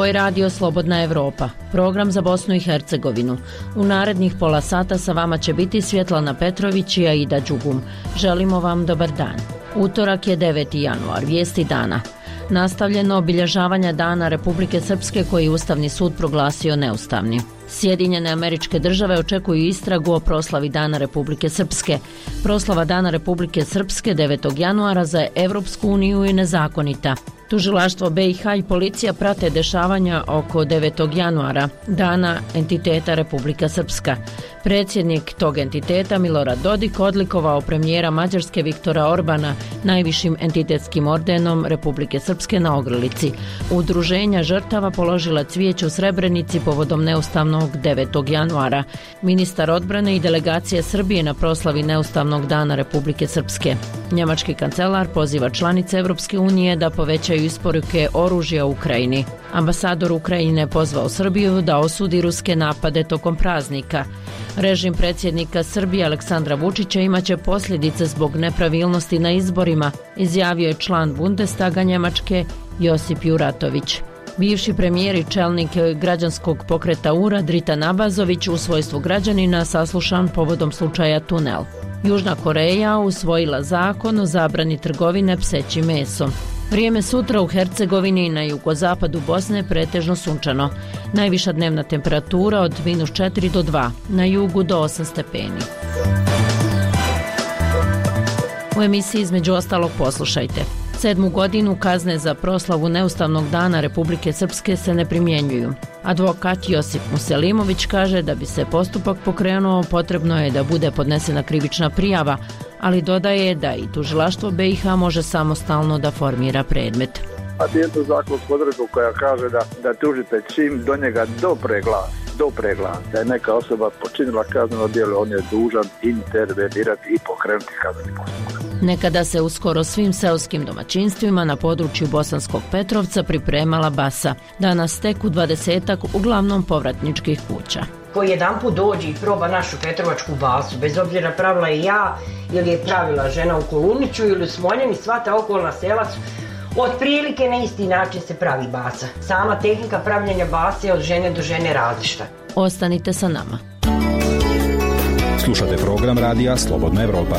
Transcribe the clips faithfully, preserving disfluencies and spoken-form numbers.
Ovo je radio Slobodna Evropa, program za Bosnu i Hercegovinu. U narednih pola sata sa vama će biti Svjetlana Petrović i Aida Đugum. Želimo vam dobar dan. Utorak je deveti januar, vijesti dana. Nastavljeno obilježavanje Dana Republike Srpske koji je Ustavni sud proglasio neustavnim. Sjedinjene Američke Države očekuju istragu o proslavi Dana Republike Srpske. Proslava Dana Republike Srpske devetog januara za Evropsku uniju je nezakonita. Tužilaštvo B i H i policija prate dešavanja oko devetog januara, Dana entiteta Republika Srpska. Predsjednik tog entiteta Milorad Dodik odlikovao premijera Mađarske Viktora Orbana najvišim entitetskim ordenom Republike Srpske na ogrlici. Udruženja žrtava položila cvijeće u Srebrenici povodom neustavnog devetog januara. Ministar odbrane i delegacije Srbije na proslavi neustavnog Dana Republike Srpske. Njemački kancelar poziva članice Evropske unije da povećaju isporuke oružja u Ukrajini. Ambasador Ukrajine pozvao Srbiju da osudi ruske napade tokom praznika. Režim predsjednika Srbije Aleksandra Vučića imaće posljedice zbog nepravilnosti na izborima, izjavio je član Bundestaga Njemačke Josip Juratović. Bivši premijer i čelnik građanskog pokreta U R A Dritan Abazović u svojstvu građanina saslušan povodom slučaja Tunel. Južna Koreja usvojila zakon o zabrani trgovine psećim mesom. Vrijeme sutra u Hercegovini i na jugozapadu Bosne pretežno sunčano. Najviša dnevna temperatura od minus četiri do dva, na jugu do osam stepeni. U emisiji između ostalog poslušajte. Sedmu godinu kazne za proslavu neustavnog Dana Republike Srpske se ne primjenjuju. Advokat Josip Muselimović kaže da bi se postupak pokrenuo potrebno je da bude podnesena krivična prijava, ali dodaje da i tužilaštvo B i H može samostalno da formira predmet. A je to zakonsku odredbu koja kaže da, da tužitelj čim do njega dopre glas, dopre glas, da je neka osoba počinila kazneno djelo, on je dužan intervenirati i pokrenuti kazneni postupak. Nekada se u skoro svim seoskim domaćinstvima na području Bosanskog Petrovca pripremala basa. Danas tek u dvadesetak uglavnom povratničkih kuća. Koji jedan put dođe i proba našu petrovačku basu, bez obzira pravila je ja ili je pravila žena u Koluniću ili u Smoljeni, sva ta okolna sela su otprilike na isti način se pravi basa. Sama tehnika pravljenja base je od žene do žene različita. Ostanite sa nama. Slušate program radija Slobodna Evropa.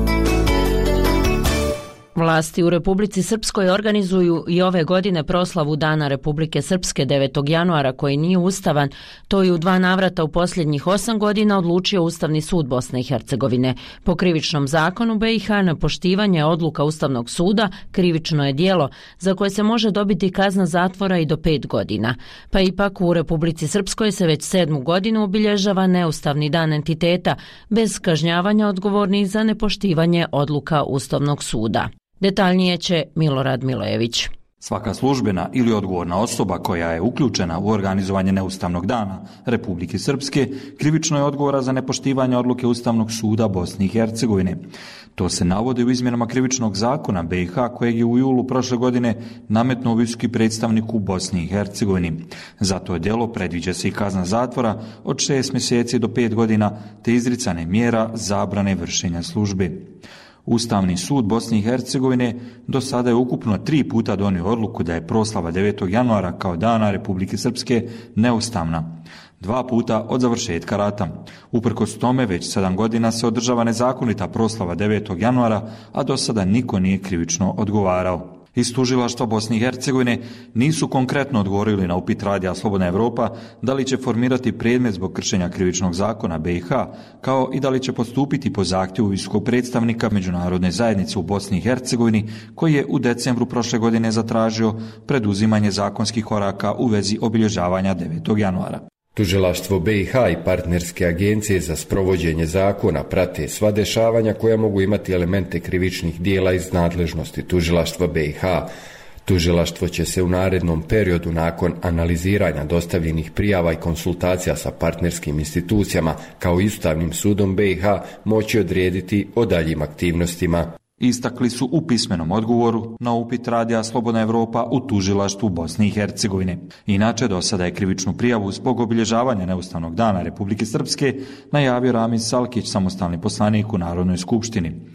Vlasti u Republici Srpskoj organizuju i ove godine proslavu Dana Republike Srpske devetog januara koji nije ustavan. To je u dva navrata u posljednjih osam godina odlučio Ustavni sud Bosne i Hercegovine. Po krivičnom zakonu B i H nepoštivanje odluka Ustavnog suda krivično je djelo za koje se može dobiti kazna zatvora i do pet godina. Pa ipak u Republici Srpskoj se već sedmu godinu obilježava neustavni dan entiteta bez kažnjavanja odgovornih za nepoštivanje odluka Ustavnog suda. Detaljnije će Milorad Milojević. Svaka službena ili odgovorna osoba koja je uključena u organizovanje neustavnog dana Republike Srpske krivično je odgovora za nepoštivanje odluke Ustavnog suda Bosne i Hercegovine. To se navodi u izmjenama krivičnog zakona B i H kojeg je u julu prošle godine nametnuo visoki predstavnik u Bosni i Hercegovini. Za to djelo predviđa se i kazna zatvora od šest mjeseci do pet godina te izricane mjera zabrane vršenja službe. Ustavni sud Bosne i Hercegovine do sada je ukupno tri puta donio odluku da je proslava devetog januara kao Dana Republike Srpske neustavna. Dva puta od završetka rata. Uprkos tome već sedam godina se održava nezakonita proslava devetog januara, a do sada niko nije krivično odgovarao. Iz tužilaštva Bosne i Hercegovine nisu konkretno odgovorili na upit radija Slobodna Evropa da li će formirati predmet zbog kršenja krivičnog zakona B i H, kao i da li će postupiti po zahtjevu visokog predstavnika međunarodne zajednice u Bosni i Hercegovini, koji je u decembru prošle godine zatražio preduzimanje zakonskih koraka u vezi obilježavanja devetog januara. Tužilaštvo B i H i partnerske agencije za sprovođenje zakona prate sva dešavanja koja mogu imati elemente krivičnih dijela iz nadležnosti tužilaštva B i H. Tužilaštvo će se u narednom periodu nakon analiziranja dostavljenih prijava i konsultacija sa partnerskim institucijama kao i Ustavnim sudom B i H moći odrediti o daljim aktivnostima. Istakli su u pismenom odgovoru na upit radija Slobodna Evropa u tužilaštvu Bosne i Hercegovine. Inače, do sada je krivičnu prijavu zbog obilježavanja neustavnog dana Republike Srpske najavio Ramiz Salkić, samostalni poslanik u Narodnoj skupštini.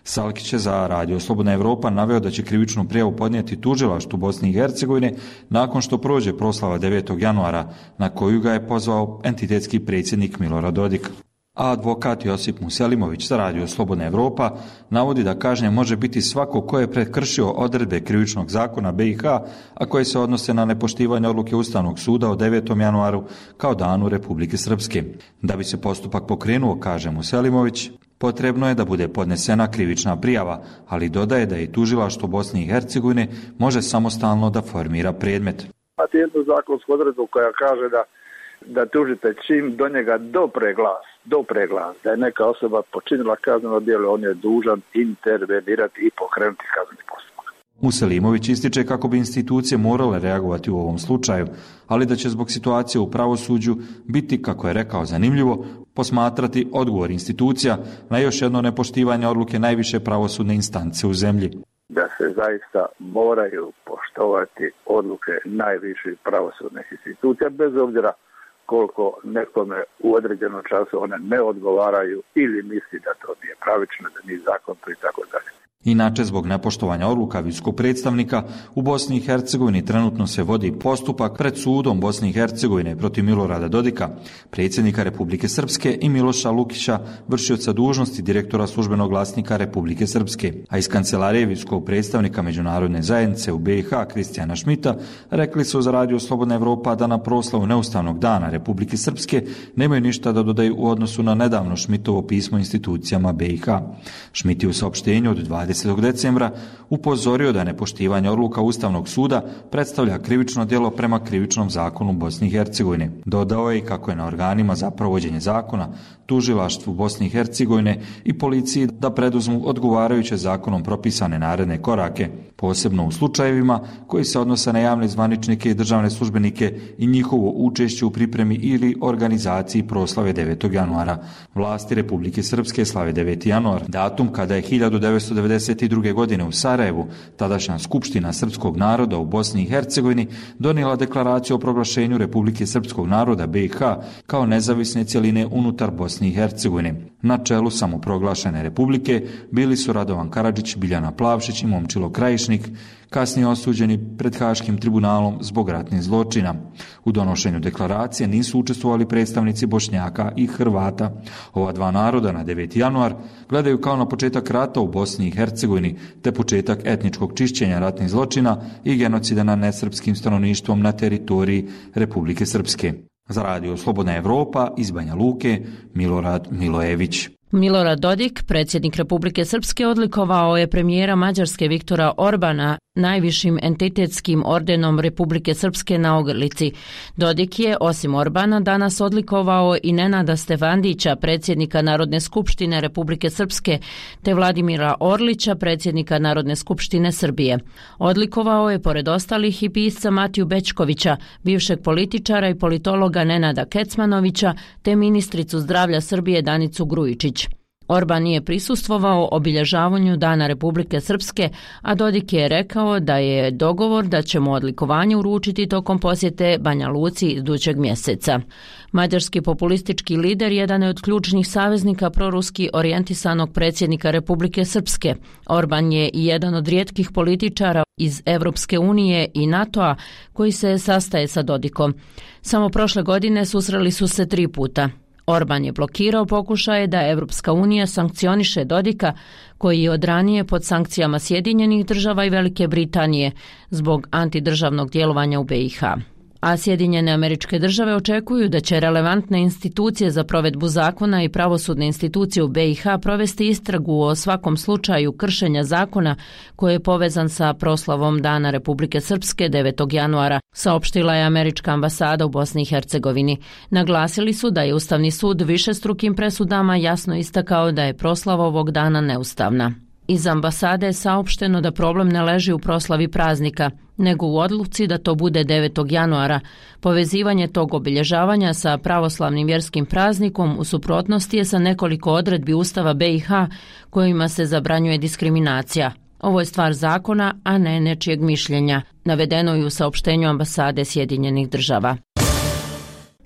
Salkić je za Radio Slobodna Evropa naveo da će krivičnu prijavu podnijeti tužilaštvu Bosne i Hercegovine nakon što prođe proslava devetog januara, na koju ga je pozvao entitetski predsjednik Milorad Dodik. A advokat Josip Muselimović za Radio Slobodna Evropa navodi da kažnjen može biti svako ko je prekršio odredbe krivičnog zakona B i H, a koje se odnose na nepoštivanje odluke Ustavnog suda od devetom januaru kao danu Republike Srpske. Da bi se postupak pokrenuo, kaže Muselimović, potrebno je da bude podnesena krivična prijava, ali dodaje da i tužilaštvo Bosne i Hercegovine može samostalno da formira predmet. Imate jednu zakonsku odredbu koja kaže da da tužitelj čim do njega dopre glas, dopre glas, da je neka osoba počinila kazneno djelo, on je dužan intervenirati i pokrenuti kazneni postupak. Muselimović ističe kako bi institucije morale reagovati u ovom slučaju, ali da će zbog situacije u pravosuđu biti, kako je rekao, zanimljivo posmatrati odgovor institucija na još jedno nepoštivanje odluke najviše pravosudne instance u zemlji. Da se zaista moraju poštovati odluke najviših pravosudnih institucija, bez obzira koliko nekome u određenom času one ne odgovaraju ili misli da to nije pravično, da nije zakonito i tako dalje. Inače, zbog nepoštovanja odluka visokog predstavnika u Bosni i Hercegovini trenutno se vodi postupak pred sudom Bosne i Hercegovine protiv Milorada Dodika, predsjednika Republike Srpske, i Miloša Lukića, vršioca dužnosti direktora službenog glasnika Republike Srpske. A iz kancelarije visokog predstavnika međunarodne zajednice u B i H Kristijana Šmita rekli su za Radio Slobodna Evropa da na proslavu Neustavnog dana Republike Srpske nemaju ništa da dodaju u odnosu na nedavno Šmitovo pismo institucijama B i H. Šmit je u saopštenju od dvadesetog decembra upozorio da nepoštivanje odluka Ustavnog suda predstavlja krivično djelo prema krivičnom zakonu Bosne i Hercegovine. Dodao je i kako je na organima za provođenje zakona, tužilaštvu Bosne i Hercegovine i policiji da preduzmu odgovarajuće zakonom propisane naredne korake, posebno u slučajevima koji se odnose na javne zvaničnike i državne službenike i njihovo učešće u pripremi ili organizaciji proslave devetog januara. Vlasti Republike Srpske slave deveti januar, datum kada je hiljadu devetsto devedeset druge. godine u Sarajevu tadašnja Skupština srpskog naroda u Bosni i Hercegovini donijela deklaraciju o proglašenju Republike Srpskog naroda B i H kao nezavisne cjeline unutar Bosne i Hercegovine. Na čelu samoproglašene republike bili su Radovan Karadžić, Biljana Plavšić i Momčilo Krajišnik, kasnije osuđeni pred Haškim tribunalom zbog ratnih zločina. U donošenju deklaracije nisu učestvovali predstavnici Bošnjaka i Hrvata. Ova dva naroda na deveti januar gledaju kao na početak rata u Bosni i Hercegovini, te početak etničkog čišćenja ratnih zločina i genocida nad nesrpskim stanovništvom na teritoriji Republike Srpske. Za Radio Slobodna Evropa iz Banja Luke, Milorad Milojević. Milorad Dodik, predsjednik Republike Srpske, odlikovao je premijera Mađarske Viktora Orbana najvišim entitetskim ordenom Republike Srpske na ogrlici. Dodik je, osim Orbana, danas odlikovao i Nenada Stefandića, predsjednika Narodne skupštine Republike Srpske, te Vladimira Orlića, predsjednika Narodne skupštine Srbije. Odlikovao je, pored ostalih, i pisca Matiju Bećkovića, bivšeg političara i politologa Nenada Kecmanovića, te ministricu zdravlja Srbije Danicu Grujičić. Orban nije prisustvovao obilježavanju Dana Republike Srpske, a Dodik je rekao da je dogovor da će mu odlikovanje uručiti tokom posjete Banja Luci idućeg mjeseca. Mađarski populistički lider jedan je od ključnih saveznika proruski orijentisanog predsjednika Republike Srpske. Orban je i jedan od rijetkih političara iz Evropske unije i NATO-a koji se sastaje sa Dodikom. Samo prošle godine susreli su se tri puta. Orban je blokirao pokušaje da Evropska unija sankcioniše Dodika, koji je od ranije pod sankcijama Sjedinjenih država i Velike Britanije zbog antidržavnog djelovanja u B i H. A Sjedinjene Američke Države očekuju da će relevantne institucije za provedbu zakona i pravosudne institucije u B i H provesti istragu o svakom slučaju kršenja zakona koji je povezan sa proslavom Dana Republike Srpske devetog januara, saopštila je Američka ambasada u Bosni i Hercegovini. Naglasili su da je Ustavni sud višestrukim presudama jasno istakao da je proslava ovog dana neustavna. Iz ambasade je saopšteno da problem ne leži u proslavi praznika, nego u odluci da to bude devetog januara. Povezivanje tog obilježavanja sa pravoslavnim vjerskim praznikom u suprotnosti je sa nekoliko odredbi Ustava B i H kojima se zabranjuje diskriminacija. Ovo je stvar zakona, a ne nečijeg mišljenja, navedeno je u saopštenju ambasade Sjedinjenih država.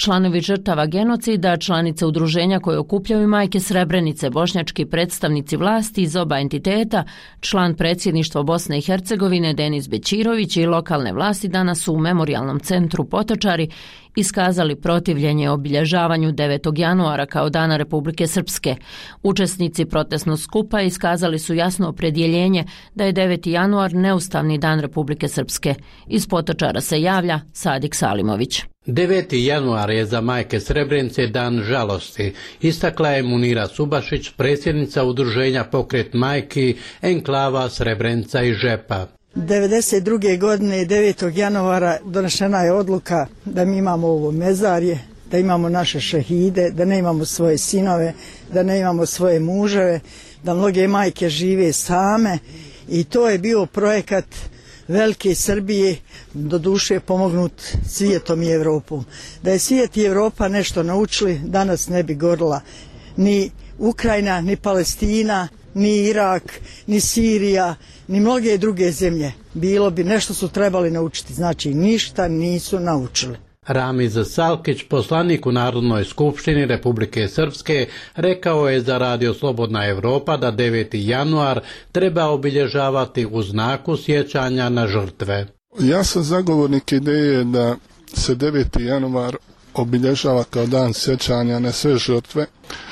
Članovi žrtava genocida, članice udruženja koje okupljaju majke Srebrenice, bošnjački predstavnici vlasti iz oba entiteta, član predsjedništva Bosne i Hercegovine Denis Bećirović i lokalne vlasti danas su u memorijalnom centru Potočari iskazali protivljenje obilježavanju devetog januara kao Dana Republike Srpske. Učesnici protestnog skupa iskazali su jasno opredjeljenje da je deveti januar neustavni dan Republike Srpske. Iz Potočara se javlja Sadik Salimović. deveti januar je za majke Srebrenice dan žalosti, istakla je Munira Subašić, predsjednica udruženja Pokret majki Enklava Srebrenica i Žepa. devedeset druge godine devetog januara donešena je odluka da mi imamo ovo mezarje, da imamo naše šehide, da ne imamo svoje sinove, da ne imamo svoje muževe, da mnoge majke žive same i to je bio projekat velike Srbije, doduše pomognut svijetom i Evropom. Da je svijet i Evropa nešto naučili, danas ne bi gorila ni Ukrajina, ni Palestina, ni Irak, ni Sirija, ni mnoge druge zemlje. Bilo bi, nešto su trebali naučiti, znači ništa nisu naučili. Ramiz Salkić, poslanik u Narodnoj skupštini Republike Srpske, rekao je za Radio Slobodna Evropa da deveti januar treba obilježavati u znaku sjećanja na žrtve. Ja sam zagovornik ideje da se deveti januar obilježava kao dan sjećanja na sve žrtve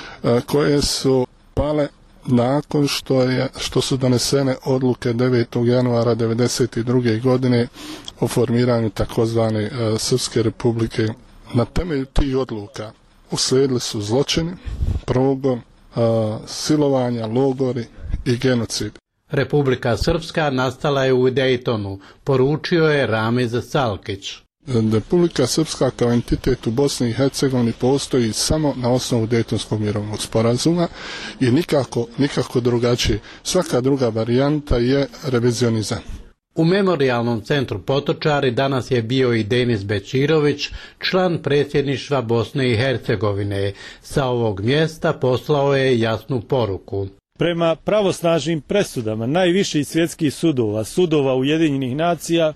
koje su pale nakon što, je, što su donesene odluke devetog januara devedeset druge godine o formiranju takozvane uh, Srpske republike. Na temelju tih odluka uslijedili su zločini, progon, uh, silovanja, logori i genocid. Republika Srpska nastala je u Daytonu, poručio je Ramiz Salkić. Republika Srpska kao entitet u Bosni i Hercegovini postoji samo na osnovu Dejtonskog mirovnog sporazuma i nikako, nikako drugačije. Svaka druga varijanta je revizionizam. U memorijalnom centru Potočari danas je bio i Denis Bećirović, član predsjedništva Bosne i Hercegovine. Sa ovog mjesta poslao je jasnu poruku. Prema pravosnažnim presudama najviših svjetskih sudova, sudova Ujedinjenih nacija,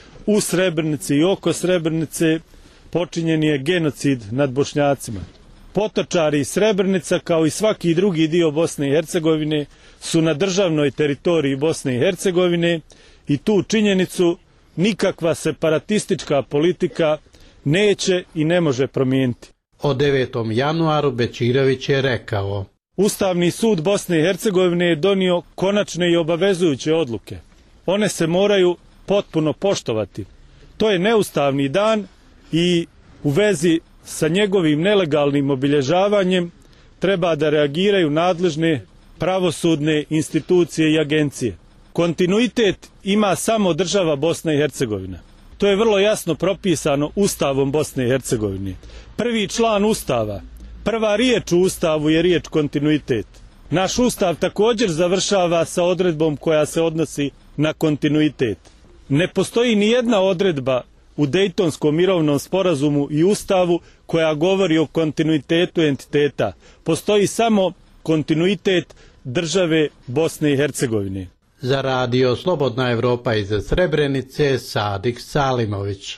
u Srebrenici i oko Srebrenice počinjen je genocid nad Bošnjacima. Potočari i Srebrenica, kao i svaki drugi dio Bosne i Hercegovine, su na državnoj teritoriji Bosne i Hercegovine i tu činjenicu nikakva separatistička politika neće i ne može promijeniti. O devetom januaru Bećirović je rekao: Ustavni sud Bosne i Hercegovine je donio konačne i obavezujuće odluke. One se moraju potpuno poštovati. To je neustavni dan i u vezi sa njegovim nelegalnim obilježavanjem treba da reagiraju nadležne pravosudne institucije i agencije. Kontinuitet ima samo država Bosna i Hercegovina. To je vrlo jasno propisano Ustavom Bosne i Hercegovine. Prvi član Ustava, prva riječ u Ustavu je riječ kontinuitet. Naš Ustav također završava sa odredbom koja se odnosi na kontinuitet. Ne postoji ni jedna odredba u Dejtonskom mirovnom sporazumu i Ustavu koja govori o kontinuitetu entiteta. Postoji samo kontinuitet države Bosne i Hercegovine. Za Radio Slobodna Evropa iz Srebrenice, Sadik Salimović.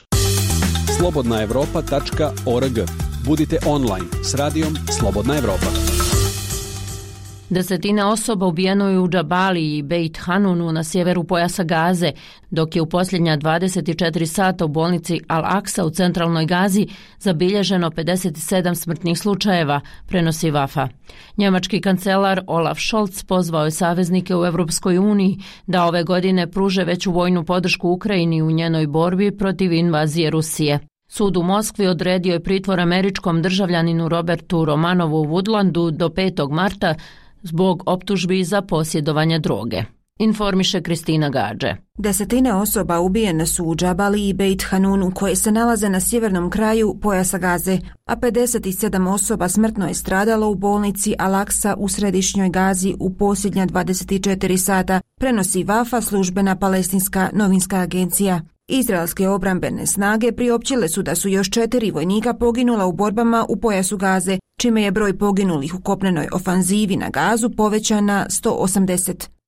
slobodna evropa tačka org. Budite online s radijom Slobodna Evropa. Desetina osoba ubijeno je u Džabali i Beit Hanunu na sjeveru pojasa Gaze, dok je u posljednja dvadeset četiri sata u bolnici Al-Aqsa u centralnoj Gazi zabilježeno pedeset sedam smrtnih slučajeva, prenosi Vafa. Njemački kancelar Olaf Scholz pozvao je saveznike u Europskoj uniji da ove godine pruže veću vojnu podršku Ukrajini u njenoj borbi protiv invazije Rusije. Sud u Moskvi odredio je pritvor američkom državljaninu Robertu Romanovu u Woodlandu do petog marta zbog optužbi za posjedovanje droge. Informiše Kristina Gađe. Desetine osoba ubijene su u Džabali i Beit Hanunu koje se nalaze na sjevernom kraju pojasa Gaze, a pedeset sedam osoba smrtno je stradalo u bolnici Al-Aqsa u središnjoj Gazi u posljednja dvadeset četiri sata, prenosi Vafa, službena palestinska novinska agencija. Izraelske obrambene snage priopćile su da su još četiri vojnika poginula u borbama u pojasu Gaze, čime je broj poginulih u kopnenoj ofanzivi na Gazu povećan na sto osamdeset.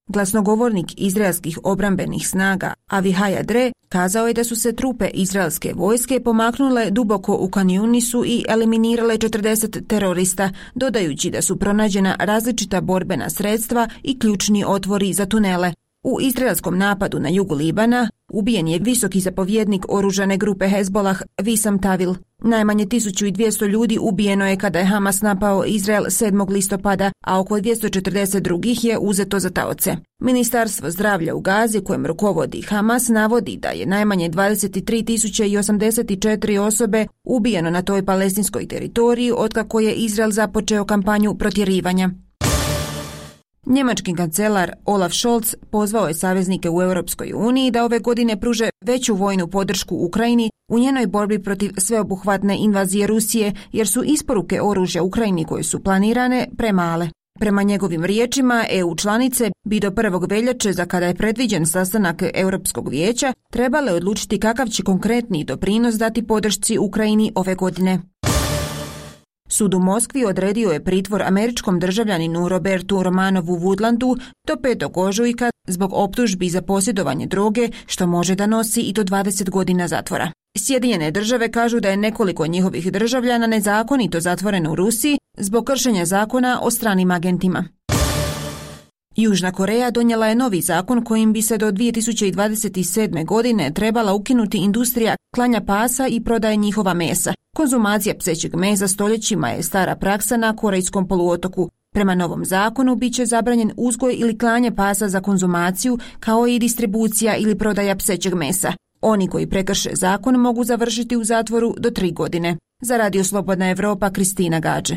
Glasnogovornik izraelskih obrambenih snaga Avihaj Adre kazao je da su se trupe izraelske vojske pomaknule duboko u Kan Yunisu i eliminirale četrdeset terorista, dodajući da su pronađena različita borbena sredstva i ključni otvori za tunele. U izraelskom napadu na jugu Libana ubijen je visoki zapovjednik oružane grupe Hezbolah Visam Tavil. Najmanje tisuću dvjesto ljudi ubijeno je kada je Hamas napao Izrael sedmog listopada, a oko dvjesto četrdeset drugih je uzeto za taoce. Ministarstvo zdravlja u Gazi, kojem rukovodi Hamas, navodi da je najmanje dvadeset tri tisuće osamdeset četiri osobe ubijeno na toj palestinskoj teritoriji otkako je Izrael započeo kampanju protjerivanja. Njemački kancelar Olaf Scholz pozvao je saveznike u Europskoj uniji da ove godine pruže veću vojnu podršku Ukrajini u njenoj borbi protiv sveobuhvatne invazije Rusije, jer su isporuke oružja Ukrajini koje su planirane premale. Prema njegovim riječima, E U članice bi do prvog veljače, za kada je predviđen sastanak Europskog vijeća, trebale odlučiti kakav će konkretni doprinos dati podršci Ukrajini ove godine. Sud u Moskvi odredio je pritvor američkom državljaninu Robertu Romanovu Woodlandu do petog ožujka zbog optužbi za posjedovanje droge, što može da nosi i do dvadeset godina zatvora. Sjedinjene države kažu da je nekoliko njihovih državljana nezakonito zatvoreno u Rusiji zbog kršenja zakona o stranim agentima. Južna Koreja donijela je novi zakon kojim bi se do dvije tisuće dvadeset sedme. godine trebala ukinuti industrija klanja pasa i prodaje njihova mesa. Konzumacija psećeg mesa stoljećima je stara praksa na Korejskom poluotoku. Prema novom zakonu bit će zabranjen uzgoj ili klanje pasa za konzumaciju, kao i distribucija ili prodaja psećeg mesa. Oni koji prekrše zakon mogu završiti u zatvoru do tri godine. Za Radio Slobodna Evropa, Kristina Gađe.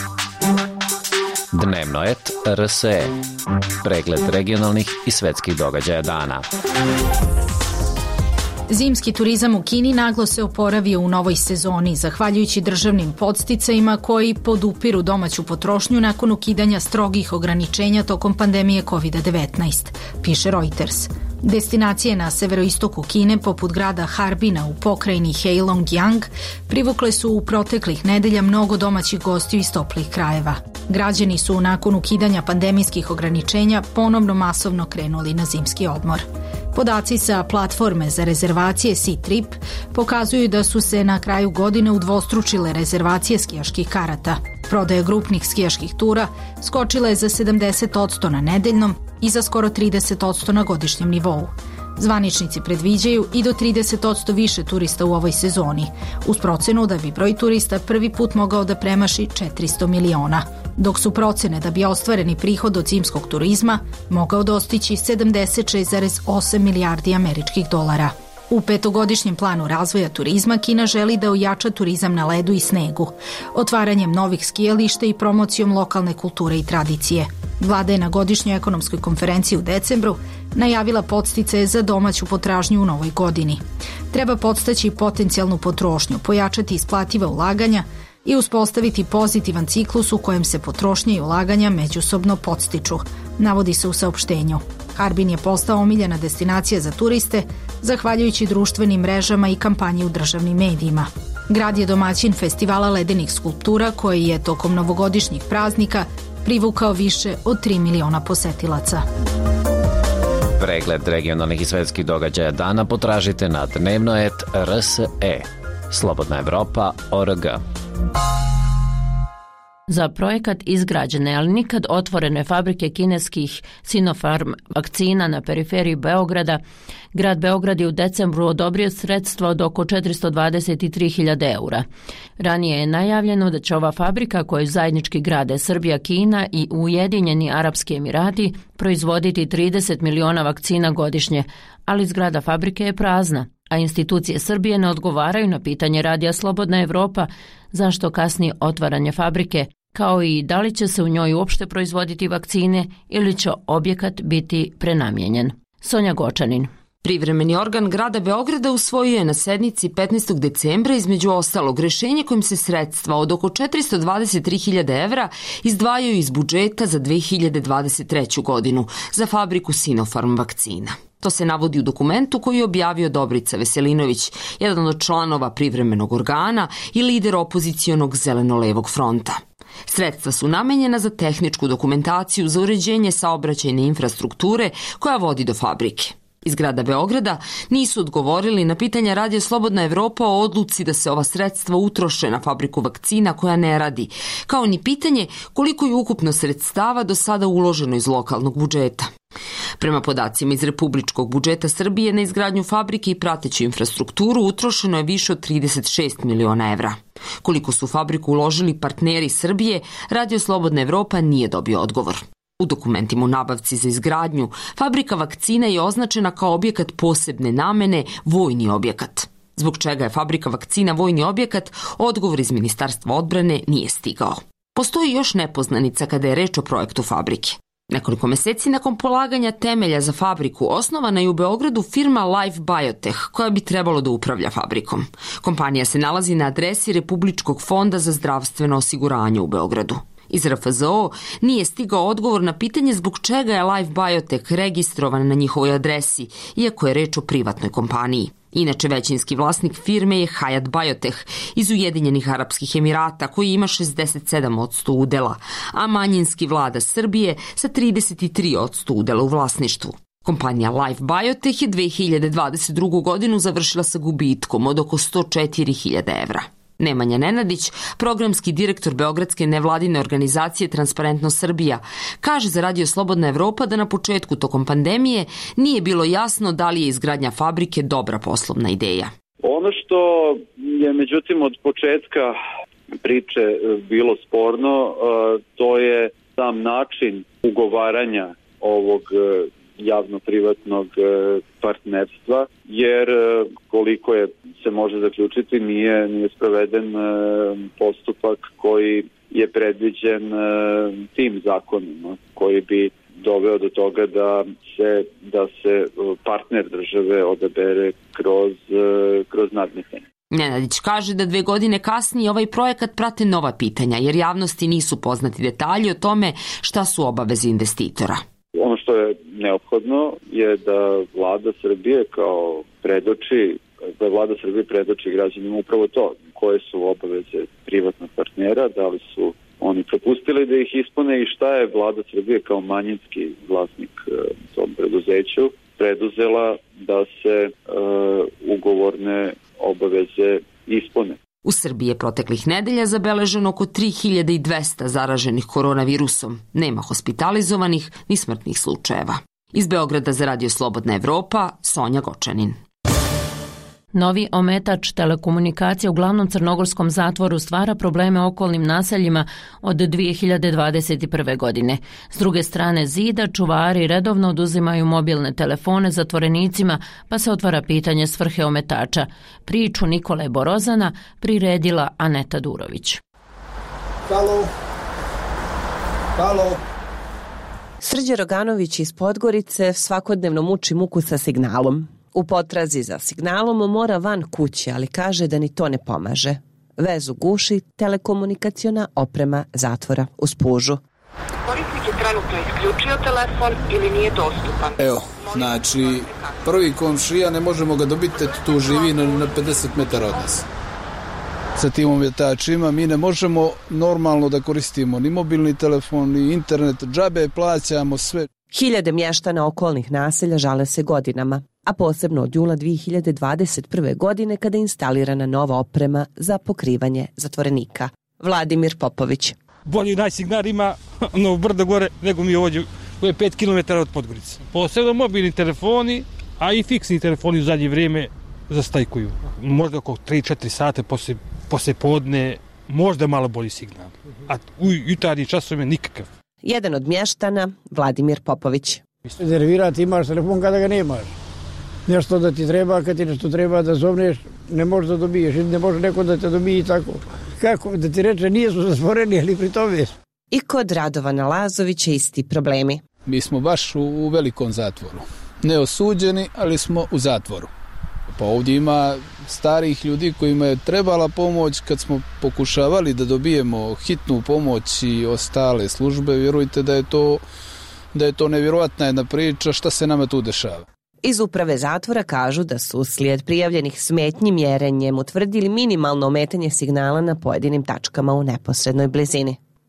Dnevnoet R S E. Pregled regionalnih i svetskih događaja dana. Zimski turizam u Kini naglo se oporavio u novoj sezoni, zahvaljujući državnim podsticajima koji podupiru domaću potrošnju nakon ukidanja strogih ograničenja tokom pandemije kovid devetnaest, piše Reuters. Destinacije na severoistoku Kine, poput grada Harbina u pokrajini Heilongjiang, privukle su u proteklih nedelja mnogo domaćih gostiju iz toplih krajeva. Građani su nakon ukidanja pandemijskih ograničenja ponovno masovno krenuli na zimski odmor. Podaci sa platforme za rezervacije Ctrip pokazuju da su se na kraju godine udvostručile rezervacije skijaških karata. Prodaja grupnih skijaških tura skočila je za sedamdeset posto na nedeljnom i za skoro trideset posto na godišnjem nivou. Zvaničnici predviđaju i do trideset posto više turista u ovoj sezoni, uz procenu da bi broj turista prvi put mogao da premaši četiristo miliona, dok su procene da bi ostvareni prihod od zimskog turizma mogao dostići sedamdeset šest zarez osam milijardi američkih dolara. U petogodišnjem planu razvoja turizma Kina želi da ojača turizam na ledu i snegu, otvaranjem novih skijališta i promocijom lokalne kulture i tradicije. Vlada je na godišnjoj ekonomskoj konferenciji u decembru najavila podsticaje za domaću potražnju u novoj godini. Treba podstaći potencijalnu potrošnju, pojačati isplativa ulaganja i uspostaviti pozitivan ciklus u kojem se potrošnja i ulaganja međusobno podstiču, navodi se u saopštenju. Harbin je postao omiljena destinacija za turiste, zahvaljujući društvenim mrežama i kampanji u državnim medijima. Grad je domaćin festivala ledenih skulptura koji je tokom novogodišnjih praznika privukao više od tri miliona posetilaca. Pregled regionalnih i svetskih događaja dana potražite na dnevnoet R S E. Slobodna Evropa, O R G. Za projekat izgrađene, ali nikad otvorene fabrike kineskih Sinopharm vakcina na periferiji Beograda, grad Beograd je u decembru odobrio sredstva od oko četiristo dvadeset tri hiljade eura. Ranije je najavljeno da će ova fabrika, koju zajednički grade Srbija, Kina i Ujedinjeni Arapski Emirati, proizvoditi trideset miliona vakcina godišnje, ali zgrada fabrike je prazna, a institucije Srbije ne odgovaraju na pitanje Radija Slobodna Evropa zašto kasni otvaranje fabrike, kao i da li će se u njoj uopšte proizvoditi vakcine ili će objekat biti prenamijenjen. Sonja Gočanin. Privremeni organ grada Beograda usvojio je na sednici petnaestog decembra između ostalog rešenje kojim se sredstva od oko četiristo dvadeset tri hiljade evra izdvajaju iz budžeta za dve hiljade dvadeset treću. godinu za fabriku Sinopharm vakcina. To se navodi u dokumentu koji je objavio Dobrica Veselinović, jedan od članova privremenog organa i lider opozicionog Zeleno-levog fronta. Sredstva su namenjena za tehničku dokumentaciju za uređenje saobraćajne infrastrukture koja vodi do fabrike. Iz grada Beograda nisu odgovorili na pitanja Radio Slobodna Evropa o odluci da se ova sredstva utroše na fabriku vakcina koja ne radi, kao ni pitanje koliko je ukupno sredstava do sada uloženo iz lokalnog budžeta. Prema podacima iz republičkog budžeta Srbije na izgradnju fabrike i prateću infrastrukturu utrošeno je više od trideset šest miliona evra. Koliko su u fabriku uložili partneri Srbije, Radio Slobodna Evropa nije dobio odgovor. U dokumentima o nabavci za izgradnju, fabrika vakcina je označena kao objekat posebne namene, vojni objekat. Zbog čega je fabrika vakcina vojni objekat, odgovor iz Ministarstva odbrane nije stigao. Postoji još nepoznanica kada je reč o projektu fabrike. Nekoliko meseci nakon polaganja temelja za fabriku osnovana je u Beogradu firma Life Biotech koja bi trebalo da upravlja fabrikom. Kompanija se nalazi na adresi Republičkog fonda za zdravstveno osiguranje u Beogradu. Iz R F Z O nije stigao odgovor na pitanje zbog čega je Life Biotech registrovan na njihovoj adresi, iako je reč o privatnoj kompaniji. Inače, većinski vlasnik firme je Hayat Biotech iz Ujedinjenih Arapskih Emirata koji ima šezdeset sedam posto udela, a manjinski vlada Srbije sa trideset tri posto udela u vlasništvu. Kompanija Life Biotech je dve hiljade dvadeset drugu. godinu završila sa gubitkom od oko sto četiri hiljade evra. Nemanja Nenadić, programski direktor beogradske nevladine organizacije Transparentno Srbija, kaže za Radio Slobodna Evropa da na početku tokom pandemije nije bilo jasno da li je izgradnja fabrike dobra poslovna ideja. Ono što je međutim od početka priče bilo sporno, to je sam način ugovaranja ovog javno-privatnog partnerstva, jer koliko je se može zaključiti nije, nije sproveden postupak koji je predviđen tim zakonima, koji bi doveo do toga da se, da se partner države odabere kroz, kroz nadmetanje. Nenadić kaže da dve godine kasnije ovaj projekat prate nova pitanja, jer javnosti nisu poznati detalji o tome šta su obaveze investitora. Ono što je neophodno je da vlada Srbije kao predoči, da vlada Srbije predoči građanima upravo to, koje su obaveze privatnog partnera, da li su oni propustili da ih ispune i šta je vlada Srbije kao manjinski vlasnik tom preduzeću preduzela da se uh, ugovorne obaveze ispune. U Srbiji je proteklih nedelja zabeleženo oko tri hiljade dvesta zaraženih koronavirusom. Nema hospitalizovanih ni smrtnih slučajeva. Iz Beograda za Radio Slobodna Evropa, Sonja Gočanin. Novi ometač telekomunikacije u glavnom crnogorskom zatvoru stvara probleme okolnim naseljima od dve hiljade dvadeset prve. godine. S druge strane zida, čuvari redovno oduzimaju mobilne telefone zatvorenicima, pa se otvara pitanje svrhe ometača. Priču Nikole Borozana priredila Aneta Durović. Halo. Halo. Srđe Roganović iz Podgorice svakodnevno muči muku sa signalom. U potrazi za signalom mora van kuće, ali kaže da ni to ne pomaže. Vezu guši telekomunikaciona oprema zatvora u Spužu. Korisnik je trenutno isključio telefon ili nije dostupan. Evo, znači, prvi komšija ne možemo ga dobiti, tu živi na, na pedeset metara od nas. Sa tim ometačima mi ne možemo normalno da koristimo ni mobilni telefon, ni internet, džabe, plaćamo sve. Hiljade mještana okolnih naselja žale se godinama, a posebno od jula dve hiljade dvadeset prve. godine kada je instalirana nova oprema za pokrivanje zatvorenika. Vladimir Popović. Bolji najsignal ima ono brdo gore nego mi ovdje, koje je pet kilometara od Podgorice. Posebno mobilni telefoni, a i fiksni telefoni u zadnje vrijeme zastajkuju. Možda oko tri četiri sata posle, posle podne, možda malo bolji signal. A u jutarnji časovima nikakav. Jedan od mještana, Vladimir Popović. Rezervirati imaš telefon kada ga nemaš. Nešto da ti treba, kad ti nešto treba da zovneš, ne možeš da dobiješ, ne može neko da te dobije i tako. Kako da ti reče, nije su zatvoreni, ali pri tome. I kod Radovana Lazovića isti problemi. Mi smo baš u, u velikom zatvoru. Ne osuđeni, ali smo u zatvoru. Pa ovdje ima starih ljudi kojima je trebala pomoć kad smo pokušavali da dobijemo hitnu pomoć i ostale službe. Vjerujte da je to, da je to nevjerojatna jedna priča šta se nama tu dešava. Iz uprave zatvora kažu da su slijed prijavljenih smetnji mjerenjem utvrdili minimalno ometanje signala na pojedinim tačkama u neposrednoj blizini.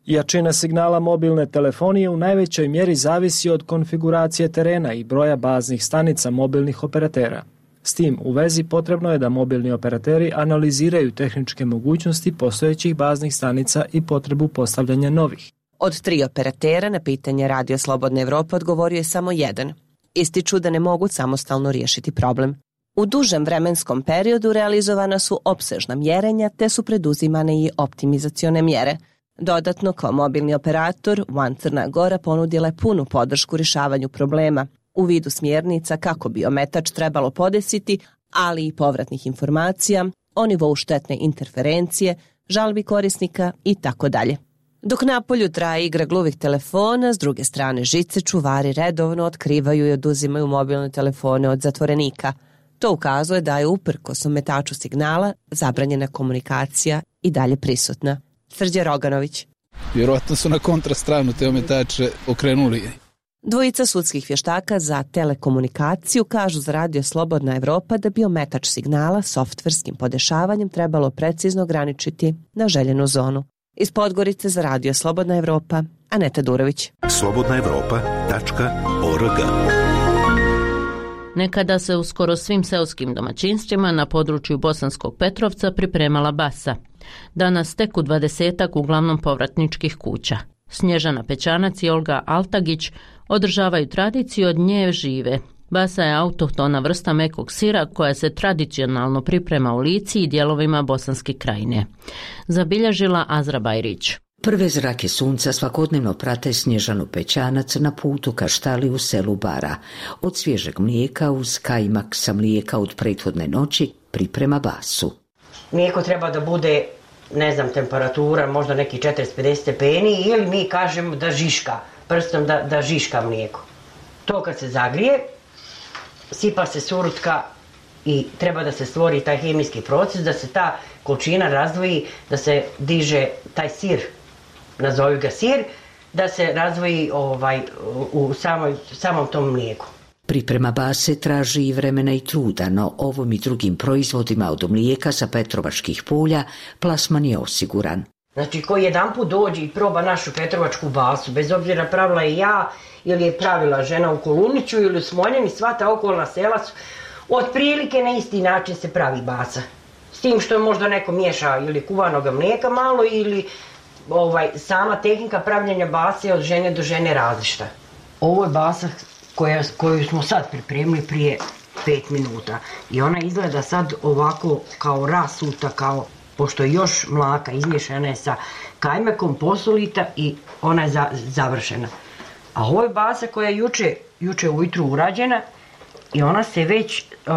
Jačina signala mobilne telefonije u najvećoj mjeri zavisi od konfiguracije terena i broja baznih stanica mobilnih operatera. S tim u vezi potrebno je da mobilni operateri analiziraju tehničke mogućnosti postojećih baznih stanica i potrebu postavljanja novih. Od tri operatera na pitanje Radio Slobodna Evropa odgovorio je samo jedan. Ističu da ne mogu samostalno riješiti problem. U dužem vremenskom periodu realizovana su opsežna mjerenja te su preduzimane i optimizacione mjere. Dodatno, kao mobilni operator, One Crna Gora ponudila je punu podršku rješavanju problema u vidu smjernica kako bi ometač trebalo podesiti, ali i povratnih informacija o nivou štetne interferencije, žalbi korisnika i tako dalje. Dok napolju traje igra gluvih telefona, s druge strane žice čuvari redovno otkrivaju i oduzimaju mobilne telefone od zatvorenika. To ukazuje da je uprkos ometaču signala zabranjena komunikacija i dalje prisutna. Srđe Roganović. Vjerovatno su na kontrastranu te ometače okrenuli. Dvojica sudskih vještaka za telekomunikaciju kažu za Radio Slobodna Evropa da bi ometač signala softverskim podešavanjem trebalo precizno ograničiti na željenu zonu. Iz Podgorice za Radio Slobodna Evropa, Aneta Durović. slobodna evropa tačka org. Nekada se u skoro svim seoskim domaćinstvima na području Bosanskog Petrovca pripremala basa. Danas tek u dvadesetak uglavnom povratničkih kuća. Snježana Pećanac i Olga Altagić održavaju tradiciju od nje žive. Basa je autohtona vrsta mekog sira koja se tradicionalno priprema u Lici i dijelovima Bosanske krajine. Zabilježila Azra Bajrić. Prve zrake sunca svakodnevno prate Snježanu Pećanac na putu ka štali u selu Bara. Od svježeg mlijeka uz kajmak sa mlijeka od prethodne noći priprema basu. Mlijeko treba da bude, ne znam, temperatura, možda neki četrdeset do pedeset stepeni ili mi kažemo da žiška, prstom da, da žiška mlijeko. To kad se zagrije, sipa se surutka i treba da se stvori taj hemijski proces, da se ta količina razdvoji, da se diže taj sir, nazovi ga sir, da se razdvoji ovaj, u samoj, samom tom mlijeku. Priprema base traži i vremena i truda, no ovom i drugim proizvodima od mlijeka sa petrovačkih polja plasman je osiguran. Znači, ko jedan put dođe i proba našu petrovačku basu, bez obzira pravila je ja ili je pravila žena u Koluniću ili u Smoljeni, sva ta okolna sela su otprilike na isti način se pravi basa. S tim što je možda neko miješa ili kuvanoga mlijeka malo ili ovaj, sama tehnika pravljenja base od žene do žene različita. Ovo je basa koja, koju smo sad pripremili prije pet minuta i ona izgleda sad ovako kao rasuta, kao, pošto je još mlaka, izmješana je sa kajmekom, posolita i ona je za, završena. A ovo je basa koja je juče, juče ujutru urađena i ona se već, uh,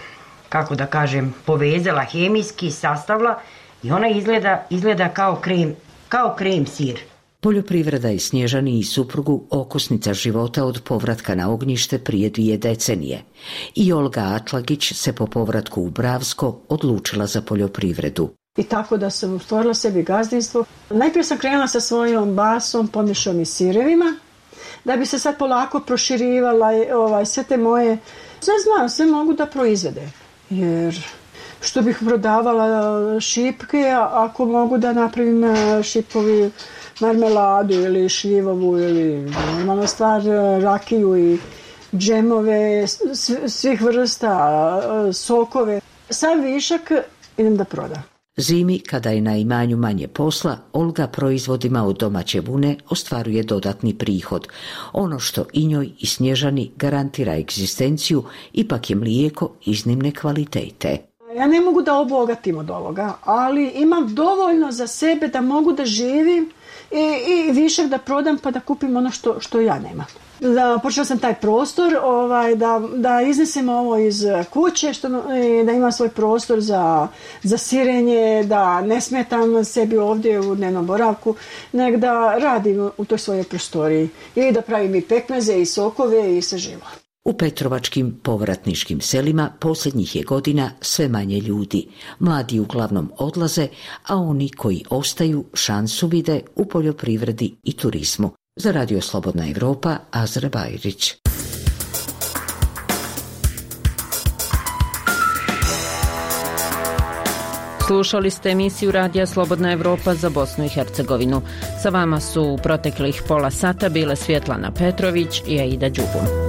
kako da kažem, povezala hemijski, sastavila i ona izgleda, izgleda kao krem, kao krem sir. Poljoprivreda je Snježani i suprugu okosnica života od povratka na ognjište prije dvije decenije. I Olga Atlagić se po povratku u Bravsko odlučila za poljoprivredu. I tako da sam stvorila sebi gazdinstvo. Najprije sam krenula sa svojom basom, pomješom i sirevima, da bi se sad polako proširivala ovaj, sve te moje, sve znam, sve mogu da proizvede. Jer što bih prodavala šipke, ako mogu da napravim šipovi marmeladu ili šljivovu ili normalna stvar, rakiju i džemove, svih vrsta, sokove. Sav višak idem da prodam. Zimi, kada je na imanju manje posla, Olga proizvodima od domaće vune ostvaruje dodatni prihod. Ono što i njoj i Snježani garantira egzistenciju, ipak je mlijeko iznimne kvalitete. Ja ne mogu da obogatim od ovoga, ali imam dovoljno za sebe da mogu da živim i, i višak da prodam pa da kupim ono što, što ja nemam. Da, počela sam taj prostor, ovaj, da, da iznesem ovo iz kuće, što, da imam svoj prostor za, za sirenje, da ne smetam sebi ovdje u dnevnom boravku, nego da radim u toj svojoj prostoriji i da pravim i pekmeze i sokove i sve živo. U petrovačkim povratničkim selima posljednjih je godina sve manje ljudi. Mladi uglavnom odlaze, a oni koji ostaju šansu vide u poljoprivredi i turizmu. Za Radio Slobodna Evropa, Azra Bajrić. Slušali ste emisiju Radija Slobodna Evropa za Bosnu i Hercegovinu. Sa vama su u proteklih pola sata bile Svjetlana Petrović i Aida Đugum.